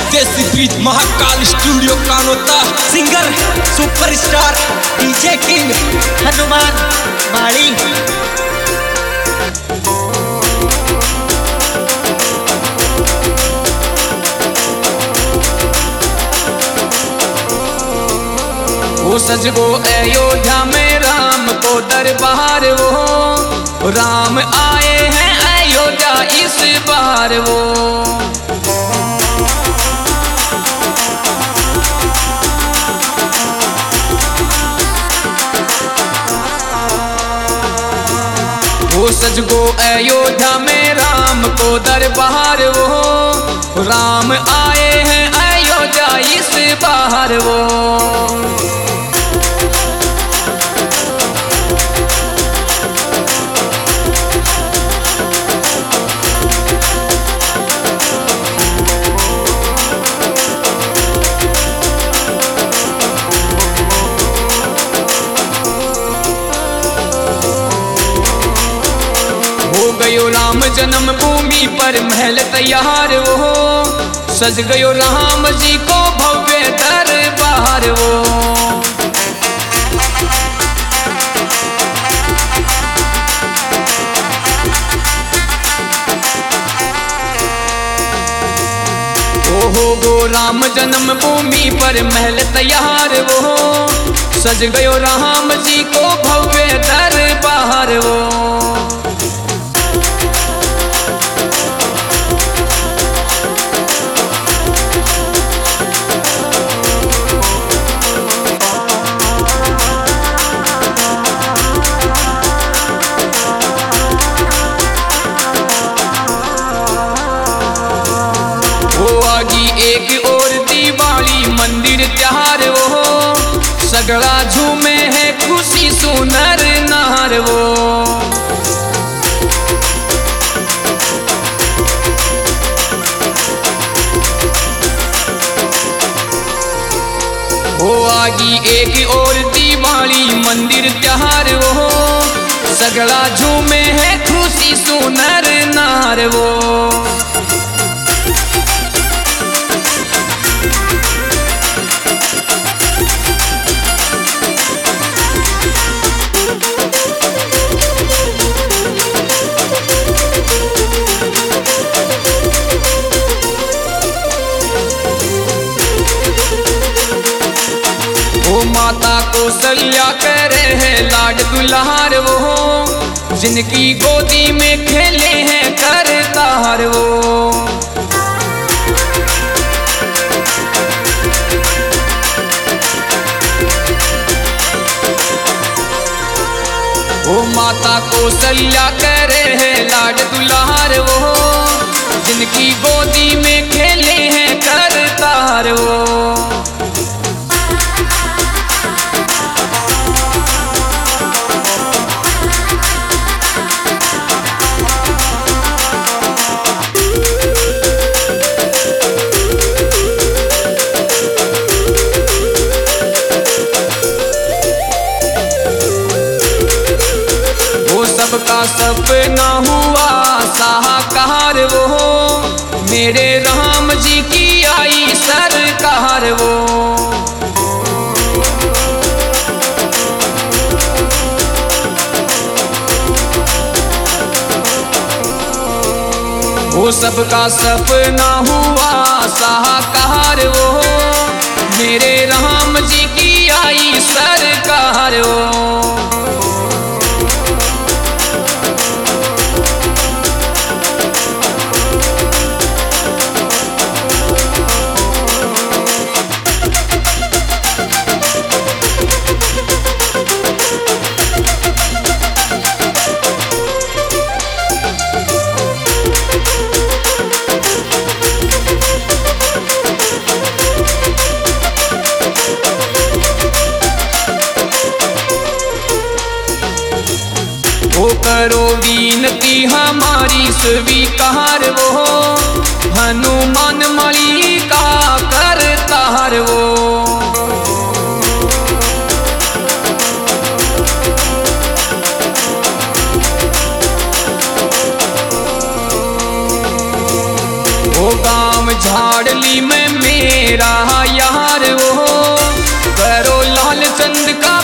देसी beat Mahakal studio Kanota. Singer superstar DJ king Hanuman Mari. वो सज गो अयोध्या में राम को दरबार, वो राम आए हैं अयोध्या इस बार। वो सज गो अयोध्या में राम को दरबार, वो राम आए हैं अयोध्या इस बार। हो गयो राम जन्म भूमि पर महल तैयार, वो सज गयो राम जी को भव्य दरबार। हो गो राम जन्म भूमि पर महल तैयार, वो सज गयो राम जी को भव्य दरबार। एक और दिवाली मंदिर त्योहार, वो सगड़ा झूमे है खुशी सुनर नार। वो आगी एक और दिवाली मंदिर त्योहार, वो सगड़ा झूमे है खुशी सुनर नार। माता कौशल्या करे है लाड दुलार, वो जिनकी गोदी में खेले हैं करतार। वो माता कौशल्या करे है लाड दुलार, वो जिनकी गोदी में खेले हैं करतार। सबका सपना हुआ साकार, वो मेरे राम जी की आई सरकार। वो सबका सपना हुआ साकार, वो मेरे राम जी की आई सरकार। वो करो विनती हमारी स्वीकार, वो हनुमान माली का करतार। वो गाँव नाम झाड़ली में मेरा यार वो करो लाल चंद का